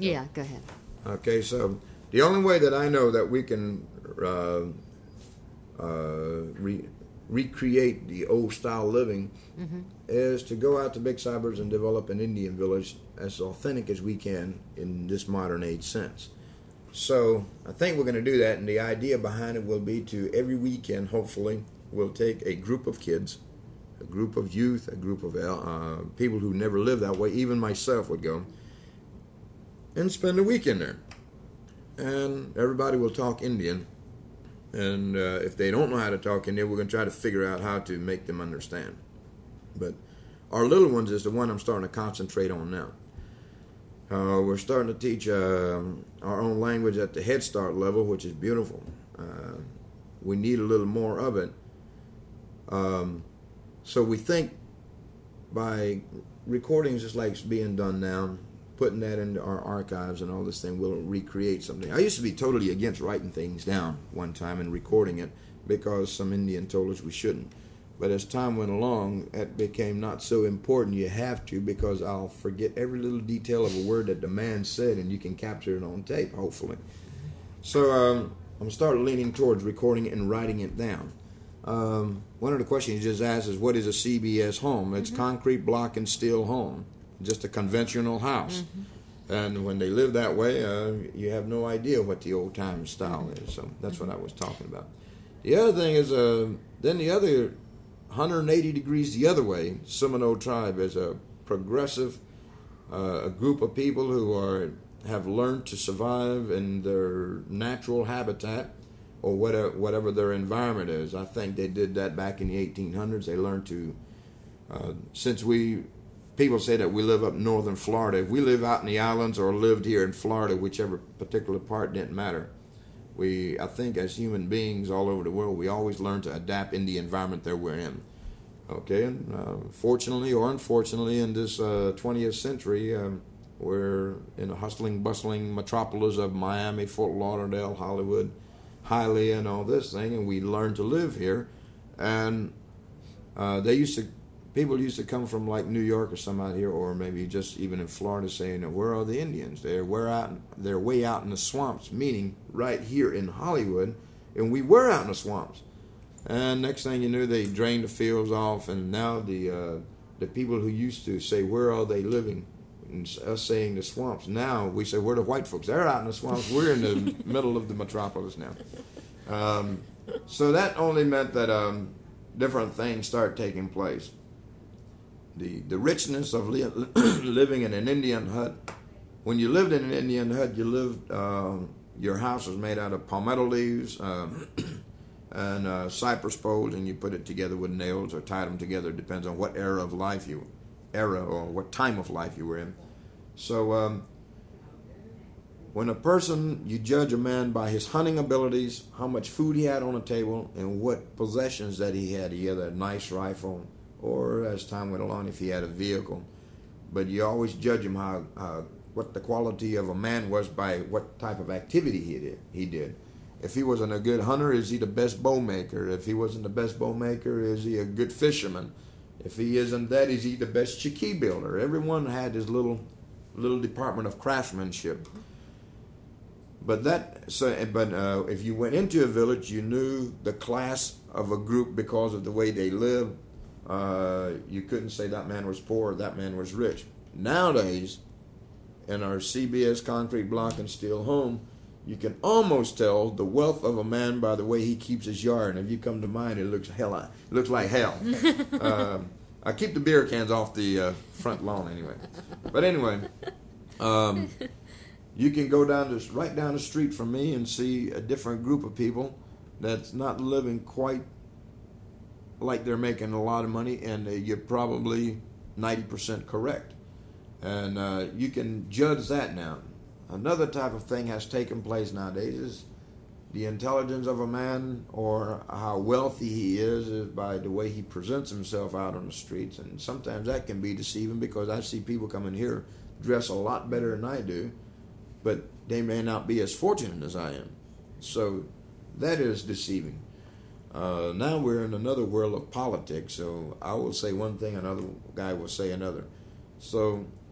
Yeah, go ahead. Okay, so the only way that I know that we can recreate the old style living is to go out to big suburbs and develop an Indian village as authentic as we can in this modern age sense. So I think we're going to do that, and the idea behind it will be to every weekend, hopefully, we'll take a group of kids, a group of youth, a group of people who never lived that way, even myself would go, and spend a weekend there. And everybody will talk Indian. And if they don't know how to talk Indian, we're going to try to figure out how to make them understand. But our little ones is the one I'm starting to concentrate on now. We're starting to teach our own language at the Head Start level, which is beautiful. We need a little more of it. So we think by recordings just like it's being done now, putting that into our archives and all this thing, we'll recreate something. I used to be totally against writing things down one time and recording it because some Indian told us we shouldn't. But as time went along, it became not so important. You have to, because I'll forget every little detail of a word that the man said, and you can capture it on tape, hopefully. So I'm going to start leaning towards recording it and writing it down. One of the questions you just asked is, what is a CBS home? It's concrete block and steel home, just a conventional house. And when they live that way, you have no idea what the old-time style is. So that's what I was talking about. The other thing is, then the other 180 degrees the other way, Seminole tribe is a progressive a group of people who have learned to survive in their natural habitat or whatever their environment is. I think they did that back in the 1800s. They learned to, people say that we live up northern Florida. If we live out in the islands or lived here in Florida, whichever particular part didn't matter. I think as human beings all over the world, we always learn to adapt in the environment that we're in. Okay, and fortunately or unfortunately in this 20th century, we're in a hustling, bustling metropolis of Miami, Fort Lauderdale, Hollywood, Hialeah, and all this thing, and we learn to live here. And people used to come from like New York or some out here, or maybe just even in Florida, saying, where are the Indians? They're way out in the swamps, meaning right here in Hollywood, and we were out in the swamps. And next thing you knew, they drained the fields off, and now the people who used to say, where are they living? And us saying the swamps, now we say, where are the white folks? They're out in the swamps. We're in the middle of the metropolis now. So that only meant that different things start taking place. The richness of living in an Indian hut. When you lived in an Indian hut, your house was made out of palmetto leaves and cypress poles, and you put it together with nails or tied them together. It depends on what era or what time of life you were in. So when you judge a man by his hunting abilities, how much food he had on the table, and what possessions that he had. He had a nice rifle, or as time went along, if he had a vehicle. But you always judge him what the quality of a man was by what type of activity he did. If he wasn't a good hunter, is he the best bow maker? If he wasn't the best bow maker, is he a good fisherman? If he isn't that, is he the best chickee builder? Everyone had his little department of craftsmanship. But if you went into a village, you knew the class of a group because of the way they lived. You couldn't say that man was poor or that man was rich. Nowadays, in our CBS concrete block and steel home, you can almost tell the wealth of a man by the way he keeps his yard. And if you come to mine, it looks like hell. I keep the beer cans off the front lawn anyway. But anyway, you can go right down the street from me and see a different group of people that's not living quite like they're making a lot of money, and you're probably 90% correct. And you can judge that now. Another type of thing has taken place nowadays is the intelligence of a man, or how wealthy he is by the way he presents himself out on the streets. And sometimes that can be deceiving, because I see people come in here dress a lot better than I do, but they may not be as fortunate as I am. So that is deceiving. Now we're in another world of politics, so I will say one thing, another guy will say another. So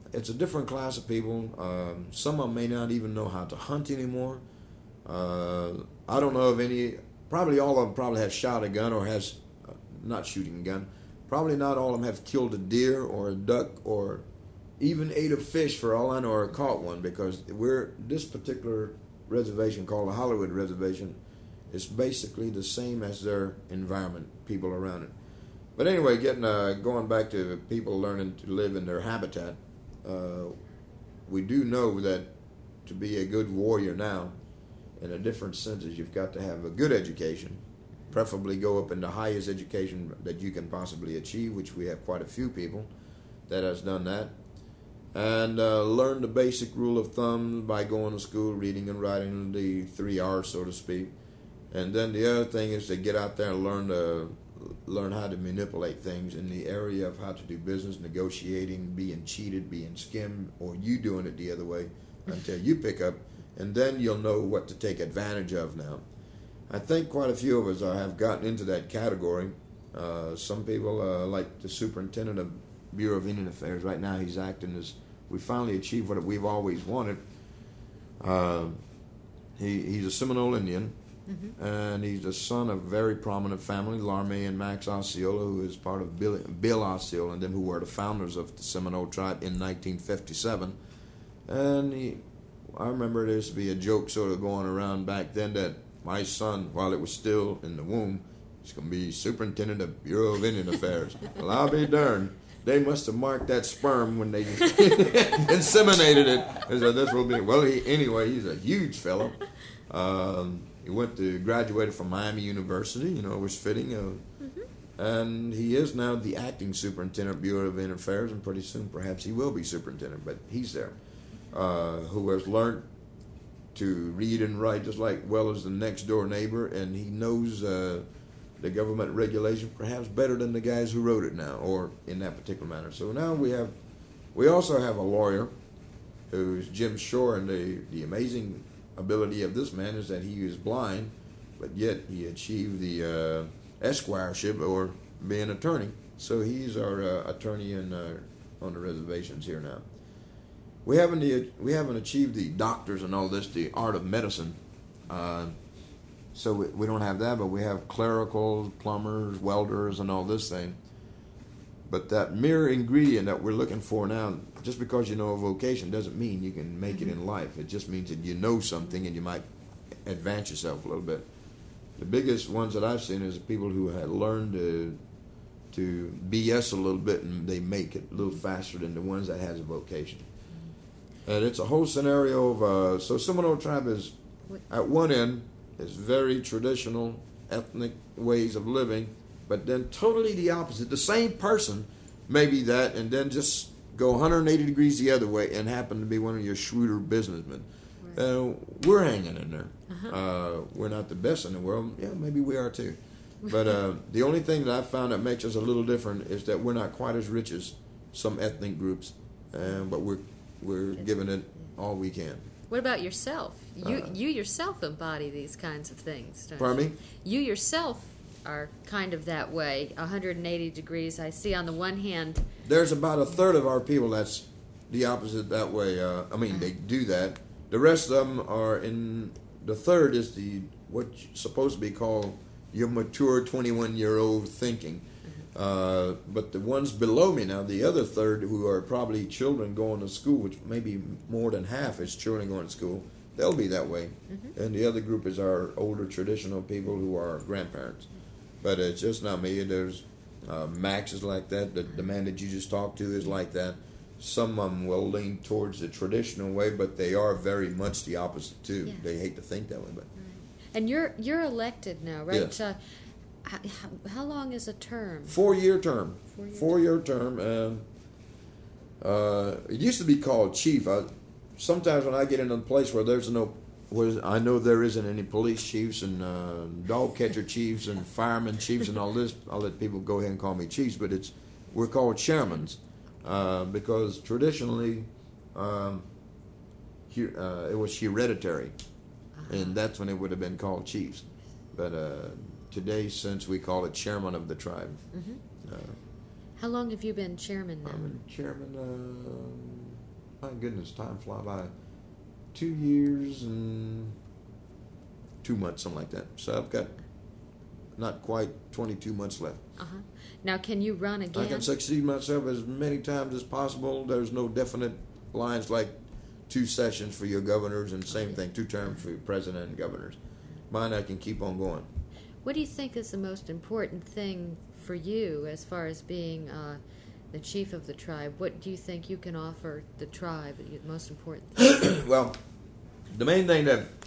it's a different class of people. Some of them may not even know how to hunt anymore. I don't know of any. Probably all of them probably have shot a gun or has not shooting a gun. Probably not all of them have killed a deer or a duck or even ate a fish for all I know, or caught one, because this particular reservation called the Hollywood Reservation is basically the same as their environment, people around it. But anyway, going back to people learning to live in their habitat, we do know that to be a good warrior now, in a different senses, you've got to have a good education, preferably go up in the highest education that you can possibly achieve, which we have quite a few people that has done that, and learn the basic rule of thumb by going to school, reading and writing, the 3 R's, so to speak. And then the other thing is to get out there and learn how to manipulate things in the area of how to do business, negotiating, being cheated, being skimmed, or you doing it the other way until you pick up, and then you'll know what to take advantage of now. I think quite a few of us have gotten into that category. Some people, like the superintendent of Bureau of Indian Affairs, right now he's acting as, we finally achieved what we've always wanted. He's a Seminole Indian, and he's the son of a very prominent family, Larme and Max Osceola, who is part of Bill Osceola and them, who were the founders of the Seminole tribe in 1957. And I remember there used to be a joke sort of going around back then that my son, while it was still in the womb, is going to be superintendent of Bureau of Indian Affairs. Well, I'll be darned. They must have marked that sperm when they inseminated it. And so this will be. Well, anyway, he's a huge fellow. He graduated from Miami University. It was fitting. And he is now the acting superintendent of Bureau of Indian Affairs, and pretty soon perhaps he will be superintendent. But he's there, who has learned to read and write just like well as the next door neighbor, and he knows the government regulation perhaps better than the guys who wrote it now, or in that particular manner. So now we also have a lawyer who's Jim Shore, and the amazing ability of this man is that he is blind, but yet he achieved the esquireship, or being an attorney. So he's our attorney on the reservations here now. We haven't achieved the doctors and all this, the art of medicine. So we don't have that, but we have clericals, plumbers, welders, and all this thing. But that mere ingredient that we're looking for now, just because you know a vocation doesn't mean you can make it in life. It just means that you know something and you might advance yourself a little bit. The biggest ones that I've seen is people who had learned to BS a little bit, and they make it a little faster than the ones that has a vocation. And it's a whole scenario of, so Seminole tribe is, at one end, is very traditional, ethnic ways of living, but then totally the opposite. The same person may be that, and then just go 180 degrees the other way and happen to be one of your shrewder businessmen. Right. We're hanging in there. We're not the best in the world. Yeah, maybe we are too. But the only thing that I found that makes us a little different is that we're not quite as rich as some ethnic groups, but we're giving it all we can. What about yourself? You yourself embody these kinds of things, don't Pardon you? me? You yourself are kind of that way, 180 degrees. I see on the one hand... There's about a third of our people that's the opposite that way. They do that. The rest of them are in... The third is what's supposed to be called your mature 21-year-old thinking. But the ones below me now, the other third, who are probably children going to school, which maybe more than half is children going to school, they'll be that way. And the other group is our older traditional people who are grandparents. But it's just not me. There's Max is like that. The man that you just talked to is like that. Some of them will lean towards the traditional way, but they are very much the opposite too. Yeah. They hate to think that way, but. And you're elected now, right? Yes. How long is a term? 4-year term. 4-year term. It used to be called chief. Sometimes when I get in a place where I know there isn't any police chiefs and dog catcher chiefs and fireman chiefs and all this, I'll let people go ahead and call me chiefs, but we're called chairmans because traditionally it was hereditary, and that's when it would have been called chiefs. But today, since we call it chairman of the tribe. How long have you been chairman now? I've been chairman My goodness, time fly by. 2 years and 2 months, something like that. So I've got not quite 22 months left. Uh-huh. Now, can you run again? I can succeed myself as many times as possible. There's no definite lines like 2 sessions for your governors and same thing, 2 terms for your president and governors. Mine, I can keep on going. What do you think is the most important thing for you as far as being the chief of the tribe? What do you think you can offer the tribe, the most important thing? Well, the main thing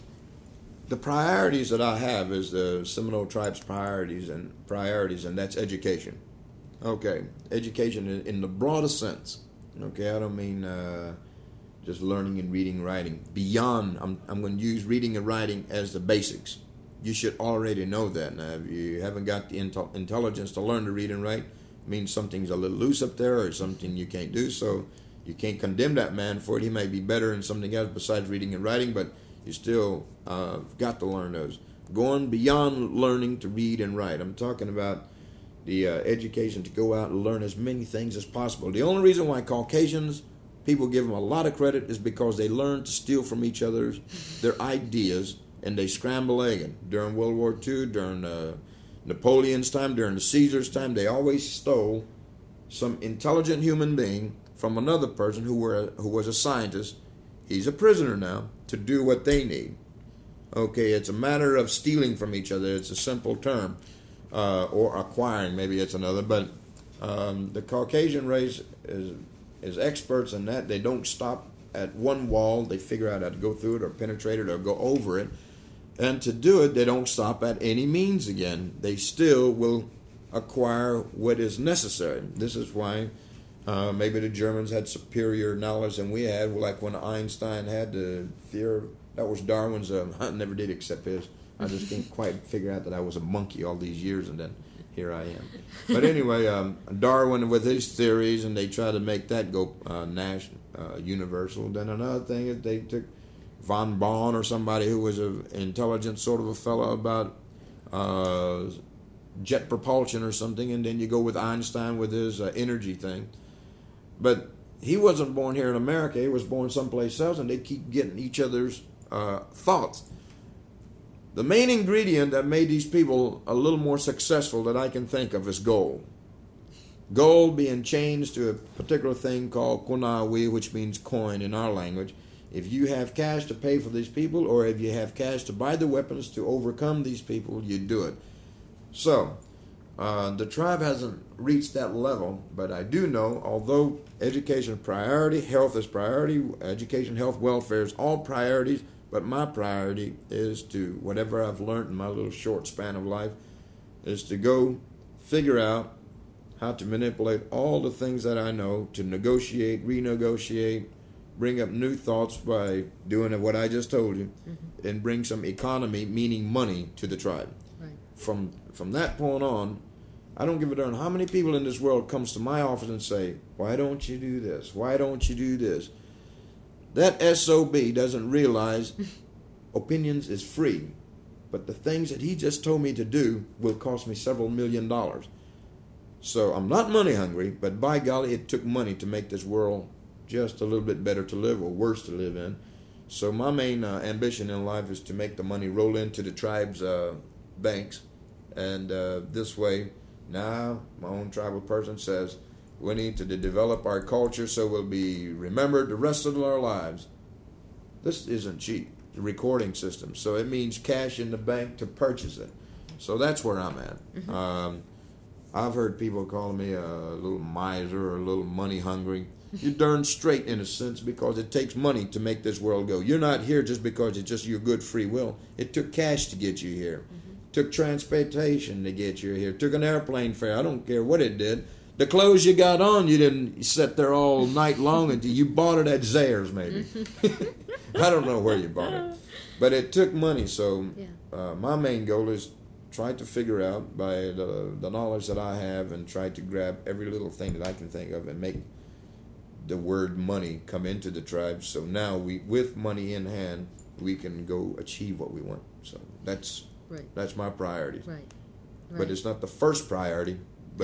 the priorities that I have is the Seminole Tribe's priorities, and that's education. Okay, education in the broadest sense. Okay, I don't mean just learning and reading and writing. Beyond, I'm going to use reading and writing as the basics. You should already know that. Now, if you haven't got the intelligence to learn to read and write, it means something's a little loose up there or something you can't do. So you can't condemn that man for it. He may be better in something else besides reading and writing, but you still got to learn those. Going beyond learning to read and write. I'm talking about the education to go out and learn as many things as possible. The only reason why Caucasians, people give them a lot of credit, is because they learn to steal from each other their ideas, and they scramble egg. During World War II, during Napoleon's time, during the Caesar's time, they always stole some intelligent human being from another person who was a scientist. He's a prisoner now to do what they need. Okay, it's a matter of stealing from each other. It's a simple term. Or acquiring, maybe it's another. But the Caucasian race is experts in that. They don't stop at one wall. They figure out how to go through it or penetrate it or go over it. And to do it, they don't stop at any means again. They still will acquire what is necessary. This is why maybe the Germans had superior knowledge than we had, like when Einstein had the theory. That was Darwin's. I never did accept his. I just can't quite figure out that I was a monkey all these years, and then here I am. But anyway, Darwin with his theories, and they tried to make that go universal. Then another thing is they took von Braun or somebody who was an intelligent sort of a fellow about jet propulsion or something, and then you go with Einstein with his energy thing. But he wasn't born here in America. He was born someplace else, and they keep getting each other's thoughts. The main ingredient that made these people a little more successful that I can think of is gold. Gold being changed to a particular thing called kunawi, which means coin in our language. If you have cash to pay for these people, or if you have cash to buy the weapons to overcome these people, you do it. So, the tribe hasn't reached that level, but I do know, although education is priority, health is priority, education, health, welfare is all priorities, but my priority is to, whatever I've learned in my little short span of life, is to go figure out how to manipulate all the things that I know to negotiate, renegotiate, bring up new thoughts by doing what I just told you, and bring some economy, meaning money, to the tribe. Right. From that point on, I don't give a darn how many people in this world comes to my office and say, why don't you do this? Why don't you do this? That SOB doesn't realize opinions is free, but the things that he just told me to do will cost me several $1 million. So I'm not money hungry, but by golly, it took money to make this world just a little bit better to live or worse to live in. So my main ambition in life is to make the money roll into the tribe's banks. And this way, now my own tribal person says, we need to develop our culture so we'll be remembered the rest of our lives. This isn't cheap, the recording system. So it means cash in the bank to purchase it. So that's where I'm at. I've heard people calling me a little miser or a little money hungry. You're darn straight in a sense, because it takes money to make this world go. You're not here just because it's just your good free will. It took cash to get you here. It took transportation to get you here. It took an airplane fare. I don't care what it did. The clothes you got on, you didn't sit there all night long until you bought it at Zayre's, maybe. I don't know where you bought it. But it took money. So my main goal is try to figure out by the knowledge that I have, and try to grab every little thing that I can think of and make the word money come into the tribe. So now with money in hand, we can go achieve what we want. So that's my priority. Right. But it's not the first priority. But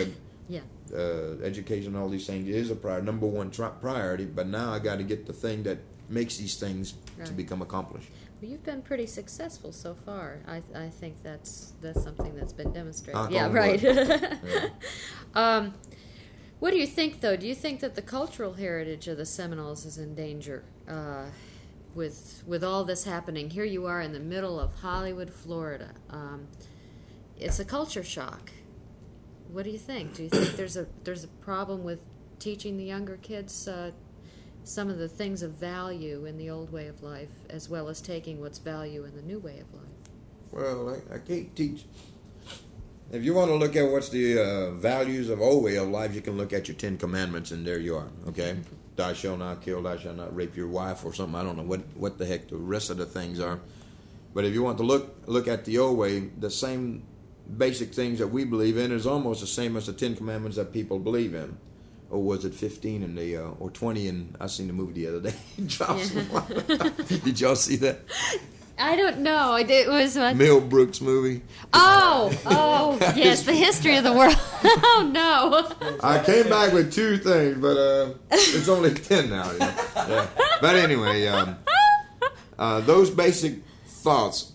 Yeah. Education, all these things is a number one priority. But now I got to get the thing that makes these things to become accomplished. Well, you've been pretty successful so far. I think that's something that's been demonstrated. Yeah, right. Yeah. What do you think, though? Do you think that the cultural heritage of the Seminoles is in danger with all this happening? Here you are in the middle of Hollywood, Florida. It's a culture shock. What do you think? Do you think there's a problem with teaching the younger kids some of the things of value in the old way of life, as well as taking what's value in the new way of life? Well, I can't teach. If you want to look at what's the values of old way of life, you can look at your 10 Commandments, and there you are. Okay, thou shalt not kill, thou shalt not rape your wife, or something. I don't know what the heck the rest of the things are. But if you want to look at the old way, the same basic things that we believe in is almost the same as the 10 Commandments that people believe in. Or was it 15 in the or 20? And I seen the movie the other day. Did y'all see that? I don't know. It was Mel Brooks movie. Oh, yes, the history of the world. Oh no! I came back with 2 things, but it's only 10 now. Yeah. But anyway, those basic thoughts,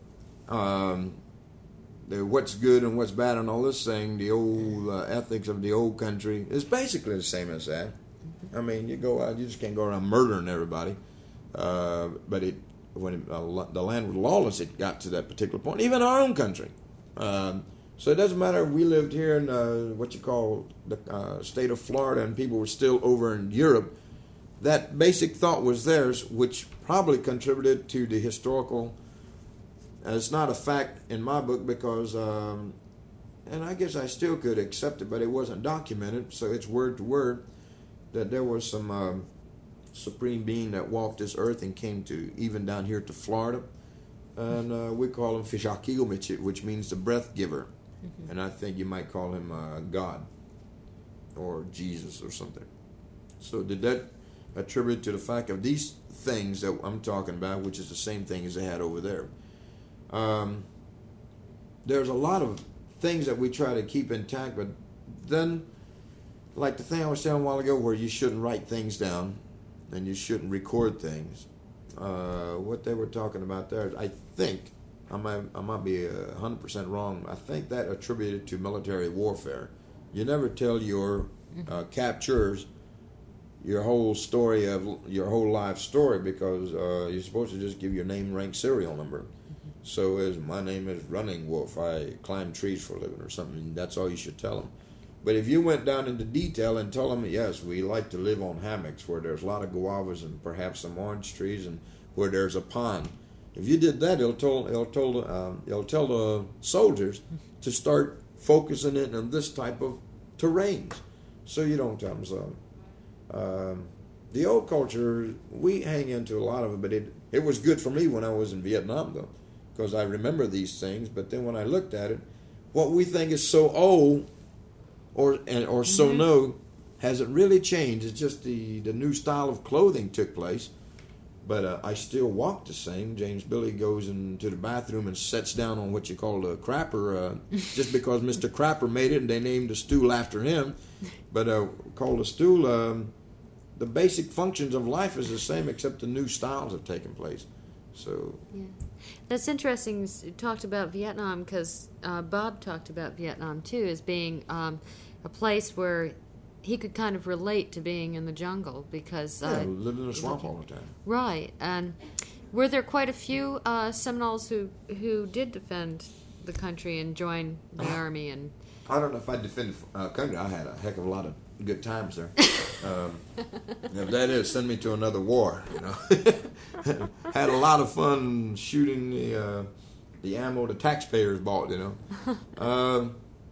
what's good and what's bad and all this thing, the old ethics of the old country is basically the same as that. I mean, you go out, you just can't go around murdering everybody. But when the land was lawless, it got to that particular point. Even our own country. So it doesn't matter if we lived here in what you call the state of Florida and people were still over in Europe. That basic thought was theirs, which probably contributed to the historical. It's not a fact in my book because, and I guess I still could accept it, but it wasn't documented, so it's word to word, that there was some supreme being that walked this earth and came to even down here to Florida, and we call him Fishakil, which means the breath giver, and I think you might call him God or Jesus or something. So did that attribute to the fact of these things that I'm talking about, which is the same thing as they had over there? There's a lot of things that we try to keep intact, but then, like the thing I was saying a while ago, where you shouldn't write things down and you shouldn't record things. What they were talking about there, I think, I might be 100% wrong. I think that attributed to military warfare. You never tell your captures your whole story of your whole life story because you're supposed to just give your name, rank, serial number. So my name is Running Wolf. I climb trees for a living or something. That's all you should tell them. But if you went down into detail and told them, yes, we like to live on hammocks where there's a lot of guavas and perhaps some orange trees and where there's a pond. If you did that, it'll tell the soldiers to start focusing in on this type of terrain. So you don't tell them so. The old culture, we hang into a lot of it, but it was good for me when I was in Vietnam, though, because I remember these things. But then when I looked at it, what we think is so old or so new hasn't really changed. It's just the new style of clothing took place. But I still walk the same. James Billy goes into the bathroom and sits down on what you call a crapper, just because Mr. Crapper made it and they named the stool after him. But called a stool, the basic functions of life is the same except the new styles have taken place. So yeah, that's interesting. You talked about Vietnam because Bob talked about Vietnam too as being a place where he could kind of relate to being in the jungle because lived in a swamp all the time. Right, and were there quite a few Seminoles who did defend the country and join the army? And I don't know if I defended the country. I had a heck of a lot of good times there. If that is, send me to another war. You know, had a lot of fun shooting the ammo the taxpayers bought. You know,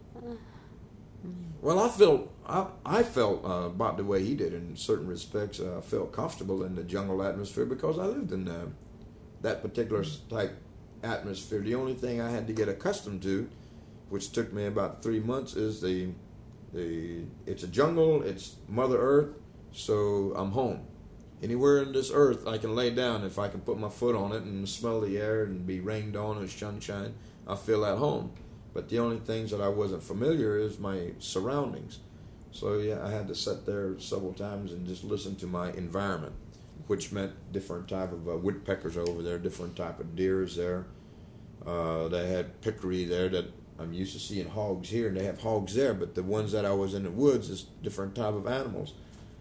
well, I felt about the way he did in certain respects. I felt comfortable in the jungle atmosphere because I lived in that particular type atmosphere. The only thing I had to get accustomed to, which took me about 3 months, is it's a jungle, it's Mother Earth, so I'm home. Anywhere in this earth I can lay down. If I can put my foot on it and smell the air and be rained on and sunshine, I feel at home. But the only things that I wasn't familiar is my surroundings. So yeah, I had to sit there several times and just listen to my environment, which meant different type of woodpeckers over there, different type of deers there. They had peccary there that I'm used to seeing hogs here, and they have hogs there, but the ones that I was in the woods is different type of animals.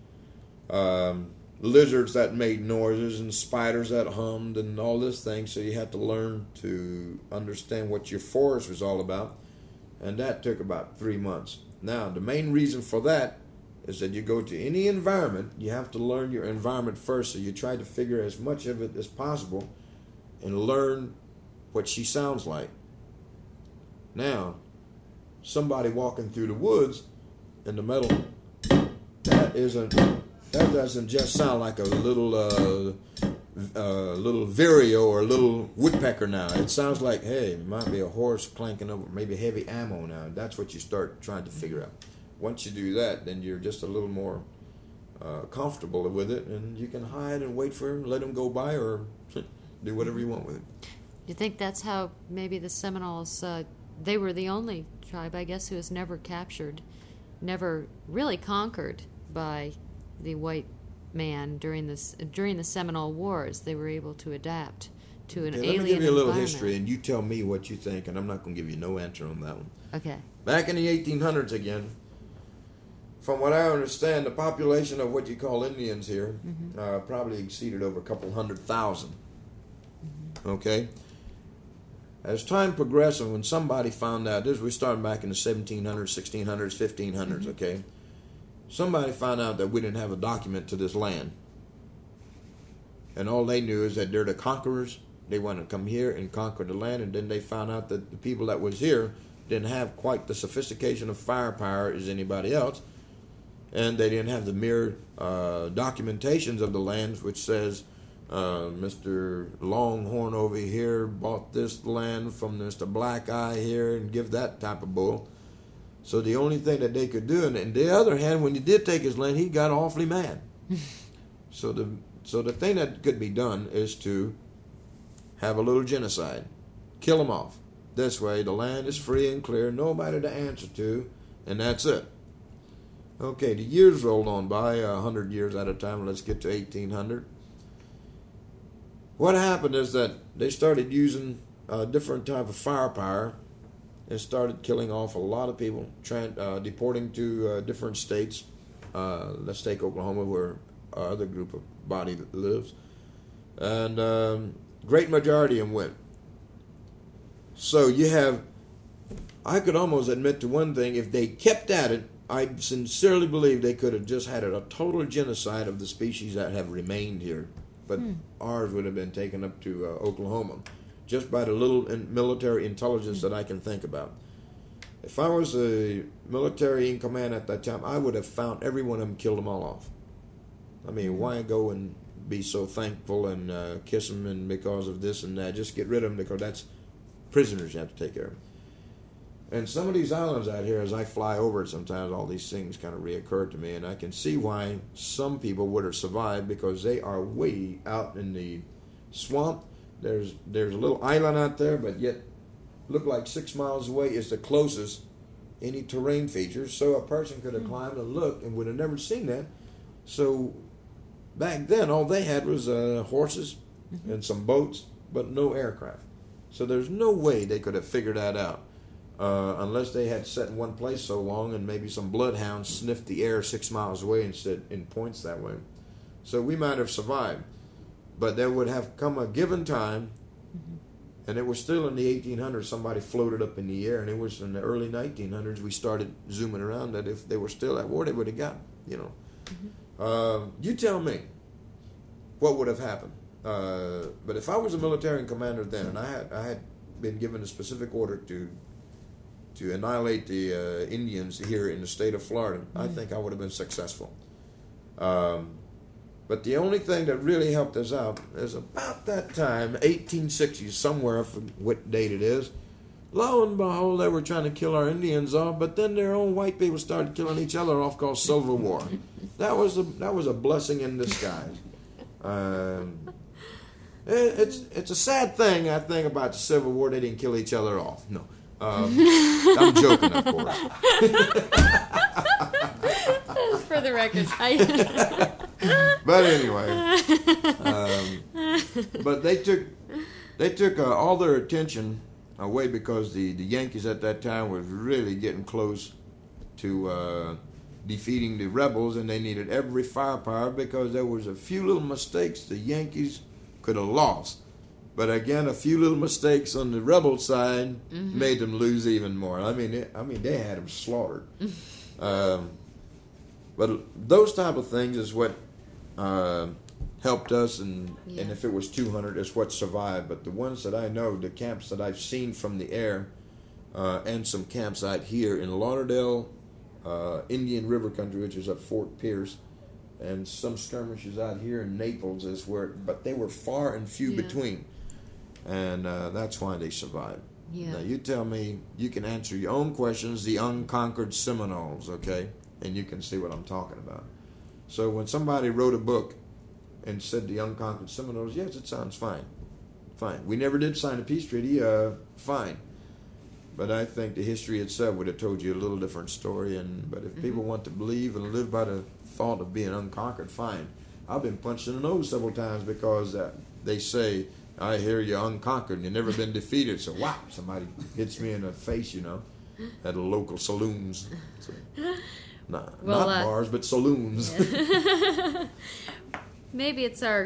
Lizards that made noises and spiders that hummed and all this thing, so you had to learn to understand what your forest was all about, and that took about 3 months. Now, the main reason for that is that you go to any environment, you have to learn your environment first, so you try to figure as much of it as possible and learn what she sounds like. Now, somebody walking through the woods in the middle, that doesn't just sound like a little vireo or a little woodpecker now. It sounds like, hey, it might be a horse clanking over, maybe heavy ammo now. That's what you start trying to figure out. Once you do that, then you're just a little more comfortable with it, and you can hide and wait for him, let him go by, or do whatever you want with it. You think that's how maybe the Seminoles, they were the only tribe, I guess, who was never captured, never really conquered by the white man during the Seminole Wars. They were able to adapt to an alien environment. Let me give you a little history, and you tell me what you think, and I'm not going to give you no answer on that one. Okay. Back in the 1800s again, from what I understand, the population of what you call Indians here probably exceeded over a couple 100,000. Okay? As time progressed, and when somebody found out, we're starting back in the 1700s, 1600s, 1500s, okay? Somebody found out that we didn't have a document to this land. And all they knew is that they're the conquerors. They wanted to come here and conquer the land, and then they found out that the people that was here didn't have quite the sophistication of firepower as anybody else, and they didn't have the mere documentations of the lands, which says Mr. Longhorn over here bought this land from Mr. Black Eye here, and give that type of bull. So the only thing that they could do, and on the other hand, when you did take his land, he got awfully mad. So the thing that could be done is to have a little genocide, kill them off. This way, the land is free and clear, nobody to answer to, and that's it. Okay, the years rolled on by, 100 years at a time. Let's get to 1800. What happened is that they started using a different type of firepower and started killing off a lot of people, deporting to different states. Let's take Oklahoma, where our other group of body lives. And great majority of them went. So you have, I could almost admit to one thing, if they kept at it, I sincerely believe they could have just had a total genocide of the species that have remained here. But ours would have been taken up to Oklahoma, just by the little military intelligence that I can think about. If I was a military in command at that time, I would have found every one of them, killed them all off. I mean, why go and be so thankful and kiss them and because of this and that? Just get rid of them, because that's prisoners you have to take care of. And some of these islands out here, as I fly over it sometimes, all these things kind of reoccur to me, and I can see why some people would have survived, because they are way out in the swamp. There's a little island out there, but yet look like 6 miles away is the closest any terrain features, so a person could have climbed and looked and would have never seen that. So back then, all they had was horses and some boats, but no aircraft. So there's no way they could have figured that out. Unless they had sat in one place so long and maybe some bloodhounds sniffed the air 6 miles away and said in points that way. So we might have survived. But there would have come a given time, and it was still in the 1800s, somebody floated up in the air, and it was in the early 1900s we started zooming around that if they were still at war, they would have got, you tell me what would have happened. But if I was a military commander then, and I had been given a specific order to annihilate the Indians here in the state of Florida, I think I would have been successful. But the only thing that really helped us out is about that time, 1860s, somewhere, I forget what date it is. Lo and behold, they were trying to kill our Indians off, but then their own white people started killing each other off, called Civil War. That was a blessing in disguise. It's a sad thing, I think, about the Civil War. They didn't kill each other off. No. I'm joking, of course. For the record. But anyway, but they took all their attention away because the Yankees at that time was really getting close to defeating the rebels, and they needed every firepower because there was a few little mistakes the Yankees could have lost. But again, a few little mistakes on the rebel side made them lose even more. I mean, they had them slaughtered. But those type of things is what helped us, and if it was 200, it's what survived. But the ones that I know, the camps that I've seen from the air, and some camps out here in Lauderdale, Indian River Country, which is at Fort Pierce, and some skirmishes out here in Naples, but they were far and few between. And that's why they survived. Yeah. Now, you tell me, you can answer your own questions, the unconquered Seminoles, okay? And you can see what I'm talking about. So when somebody wrote a book and said the unconquered Seminoles, yes, it sounds fine. Fine. We never did sign a peace treaty, fine. But I think the history itself would have told you a little different story. But if people want to believe and live by the thought of being unconquered, fine. I've been punched in the nose several times because they say, I hear you're unconquered and you've never been defeated. So, wow, somebody hits me in the face, at a local saloons. So, not bars, but saloons. Yeah. Maybe it's our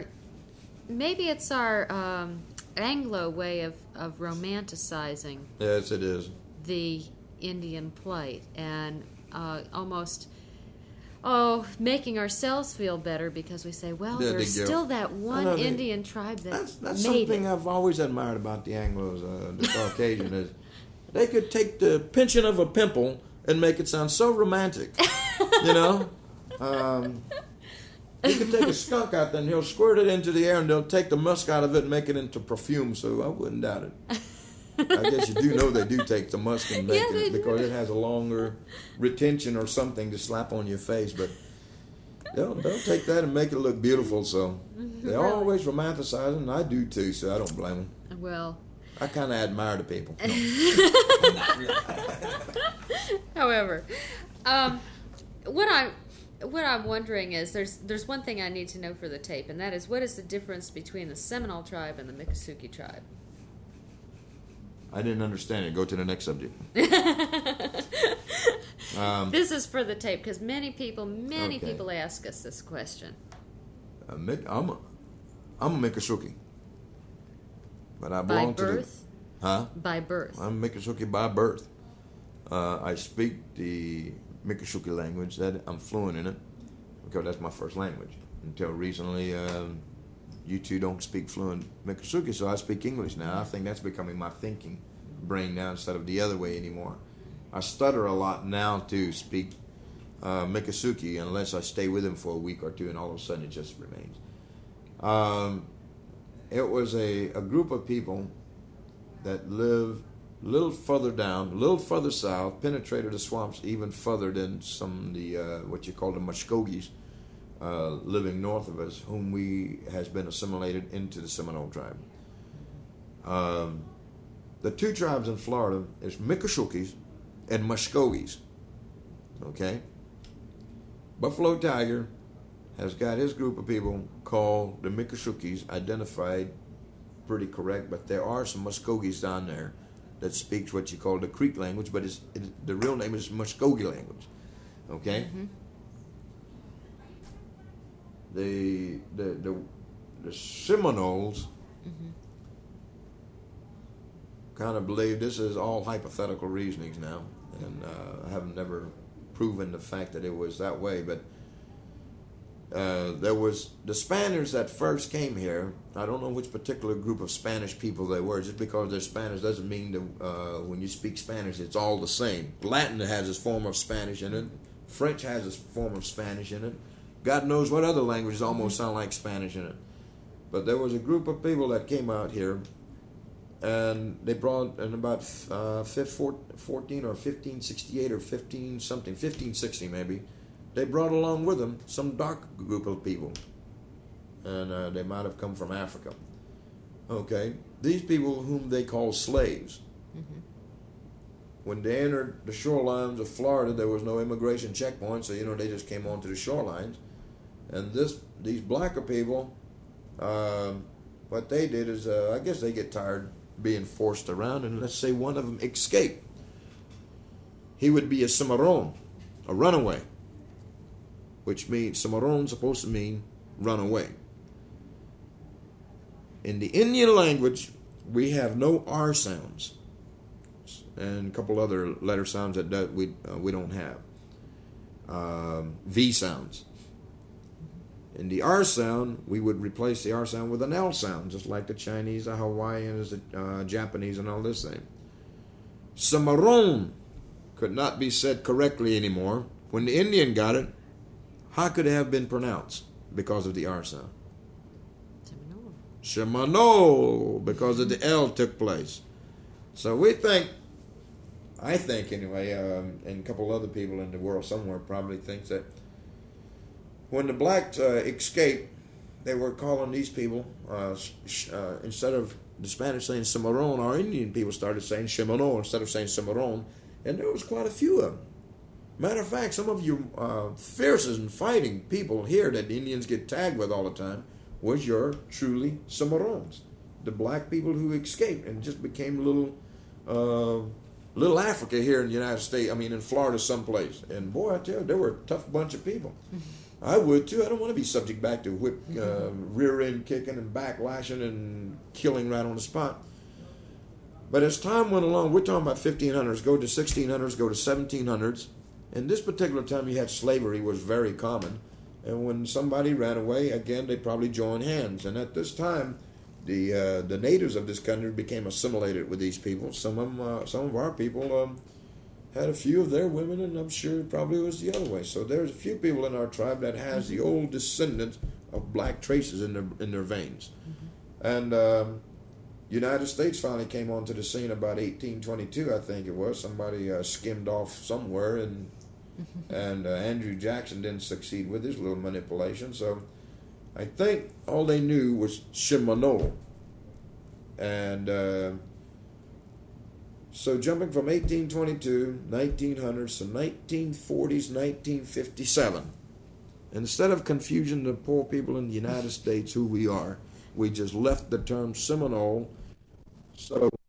Anglo way of romanticizing. Yes, it is. The Indian plight and almost making ourselves feel better because we say, well, there's still that one Indian tribe that's something I've always admired about the Anglos, the Caucasian, is they could take the pinching of a pimple and make it sound so romantic. You could take a skunk out there and he'll squirt it into the air and they'll take the musk out of it and make it into perfume, so I wouldn't doubt it. I guess you do know they do take the musk and make it because it has a longer retention or something to slap on your face, but they'll take that and make it look beautiful, so they always romanticize it, and I do too, so I don't blame them. Well, I kind of admire the people. However, what I'm wondering is there's one thing I need to know for the tape, and that is, what is the difference between the Seminole tribe and the Miccosukee tribe? I didn't understand it. Go to the next subject. This is for the tape because many people ask us this question. I'm a Miccosukee, but I belong by birth. By birth. I'm Miccosukee by birth. I speak the Miccosukee language. That I'm fluent in it because that's my first language. Until recently, you two don't speak fluent Miccosukee, so I speak English now. I think that's becoming my thinking brain now instead of the other way anymore. I stutter a lot now to speak Miccosukee unless I stay with him for a week or two, and all of a sudden it just remains. It was a group of people that lived a little further down, a little further south, penetrated the swamps even further than some of the what you call the Muskogees living north of us, whom has been assimilated into the Seminole tribe. The two tribes in Florida is Miccosukee and Muskogees. Okay? Buffalo Tiger has got his group of people called the Miccosukees, identified pretty correct, but there are some Muskogees down there that speaks what you call the Creek language, but the real name is Muskogee language. Okay? Mm-hmm. The Seminoles kind of believe this is all hypothetical reasonings now, and I have never proven the fact that it was that way, but there was the Spaniards that first came here. I don't know which particular group of Spanish people they were. Just because they're Spanish doesn't mean that when you speak Spanish it's all the same. Latin has its form of Spanish in it. French has its form of Spanish in it. God knows what other languages almost sound like Spanish in it. But there was a group of people that came out here, and they brought in about 14 or 1568 or 1560 maybe. They brought along with them some dark group of people, and they might have come from Africa. Okay, these people whom they call slaves. when they entered the shorelines of Florida, there was no immigration checkpoint, so they just came onto the shorelines. And these blacker people, what they did is, I guess they get tired being forced around, and let's say one of them escaped. He would be a cimarron, a runaway, which means cimarron supposed to mean runaway. In the Indian language, we have no R sounds, and a couple other letter sounds that we don't have. V sounds. In the R sound, we would replace the R sound with an L sound, just like the Chinese, the Hawaiians, the Japanese, and all this thing. Cimarron could not be said correctly anymore. When the Indian got it, how could it have been pronounced? Because of the R sound. Seminole, because of the L took place. So I think anyway, and a couple other people in the world somewhere probably thinks that when the blacks escaped, they were calling these people, instead of the Spanish saying cimarron, our Indian people started saying Seminole instead of saying cimarron, and there was quite a few of them. Matter of fact, some of you fiercest and fighting people here that the Indians get tagged with all the time was your truly cimarrons, the black people who escaped and just became little Africa here in the United States, in Florida someplace. And boy, I tell you, they were a tough bunch of people. I would too. I don't want to be subject back to rear end kicking and backlashing and killing right on the spot. But as time went along, we're talking about 1500s, go to 1600s, go to 1700s. And this particular time you had slavery was very common. And when somebody ran away, again, they probably joined hands. And at this time, the natives of this country became assimilated with these people. Some of our people had a few of their women, and I'm sure it probably was the other way. So there's a few people in our tribe that has the old descendants of black traces in their veins. Mm-hmm. And United States finally came onto the scene about 1822, I think it was. Somebody skimmed off somewhere, and Andrew Jackson didn't succeed with his little manipulation. So I think all they knew was Seminole. And so jumping from 1822, 1900s to 1940s, 1957, instead of confusing the poor people in the United States who we are, we just left the term Seminole. So